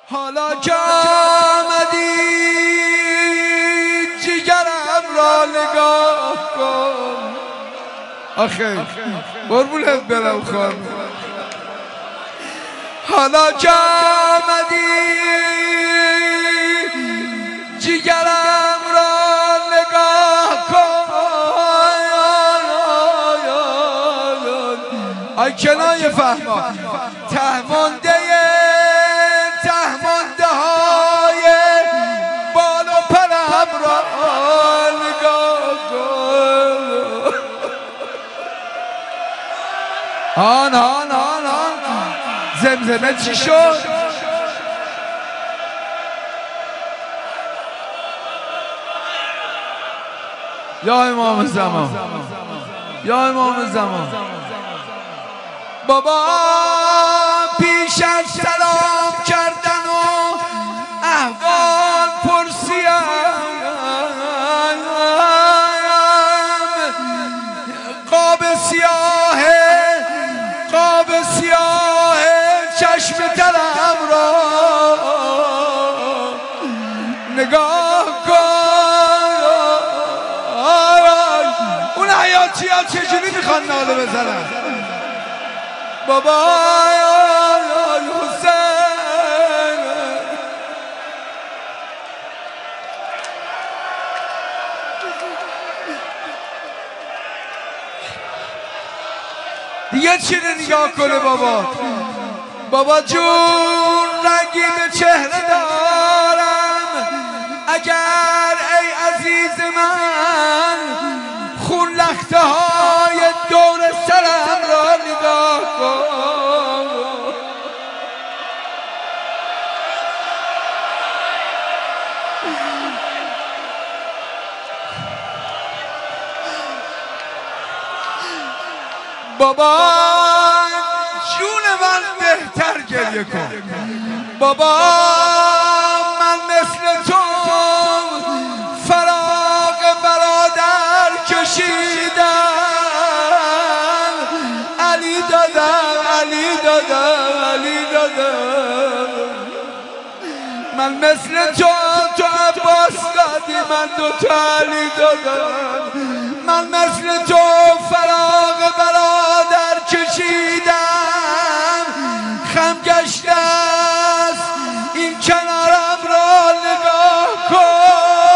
حالا که آمدی جگرم را نگاه کن. آخه قربونت برم خانم. حالا که آمدی جگرم را نگاه کن. آی کنایه فهما تهمانده های بال و پرم را نگاه کن. آن زمزمه چی شد؟ یا امام زمان، یا امام زمان. بابا پیش از سلام کردن و احوال پرسیم قاب سیاه چشم ترم را نگاه کن. اون حیاتی ها چجوری میخوان ناله بزنن؟ بابا حسین دیگه چی رو نگاه کنه بابا؟ بابا جون رنگی به چهره دارم، اگر ای عزیز من خون لخته های دور سرم را نگاه کن. بابا جون من بهتر گریه کن. بابا من مثل تو فراق برادر کشیدم، علی دادم. من مثل تو عباس دادی، من دوتا علی دادم. من مثل تو فراق برادر کشیدم، خم گشته است این کنارم را نگاه کن.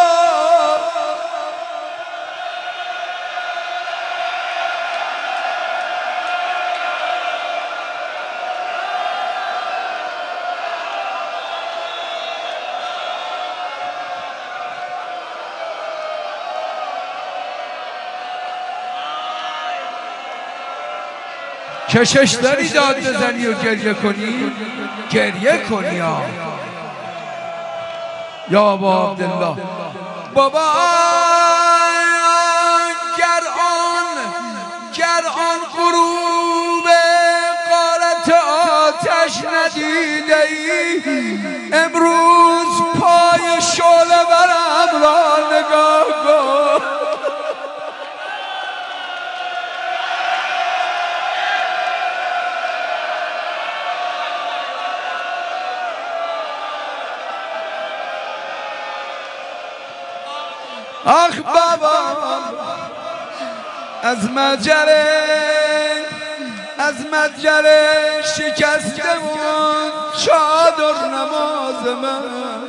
کشش داری داد بزنی و گریه کنی؟ گریه کنی یا ابا عبدالله. بابا گر آن غروب غارت آتش ندیده ای، امروز پای شعله برم را نگاه کن. آخ بابا از مجره شکستمون چادر نماز من،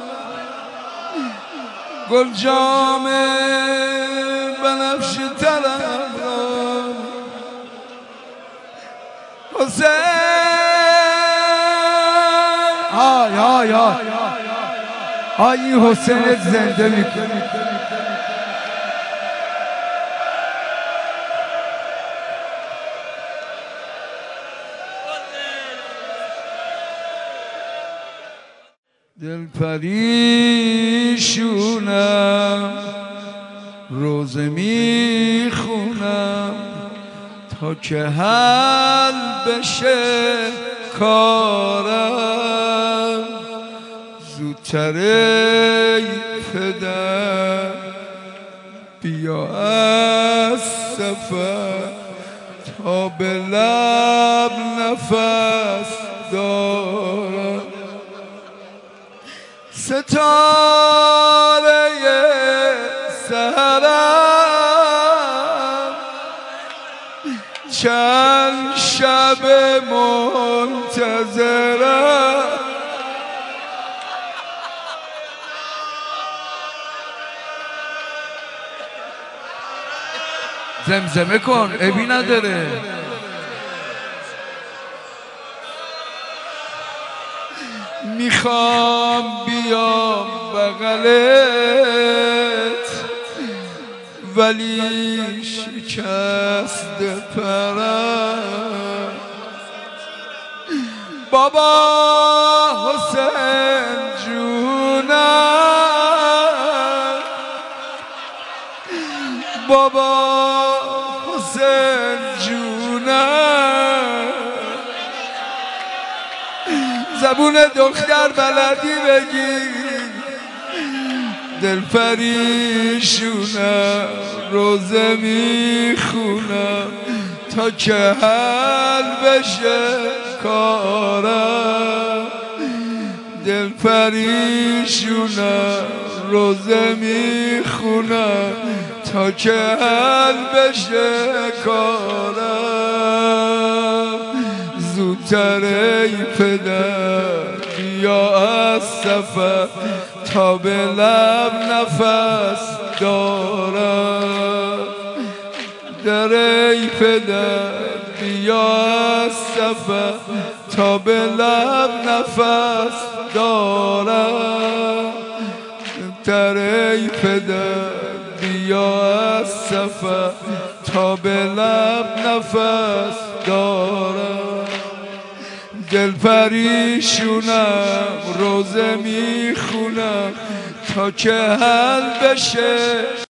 گل جام بنفش ترم را حسین. این حسین زنده میکنی. دل پریشونم روزه میخونم تا که حل بشه کارم، زودتر ای پدر بیا از سفر تا به لب نفس دارم. ستاره سحرم چند شب منتظرم زمزمه کن ابی نداره میخوام بیام بغلت ولی شکست پرم بابا حسین جونم بابا حسین جونم زبون دختر بلدی بگی دل پریشونم روزه میخونم تا که حل بشه کارم دل پریشونم روزه میخونم تا که حل بشه کارم زودتر ای پدر بیا از سفر تا به لب نفس دارم در ای پدر بیا از سفر تا به لب نفس دارم در ای پدر بیا از سفر تا به لب نفس دارم دل پریشونم روزه میخونم تا که حل بشه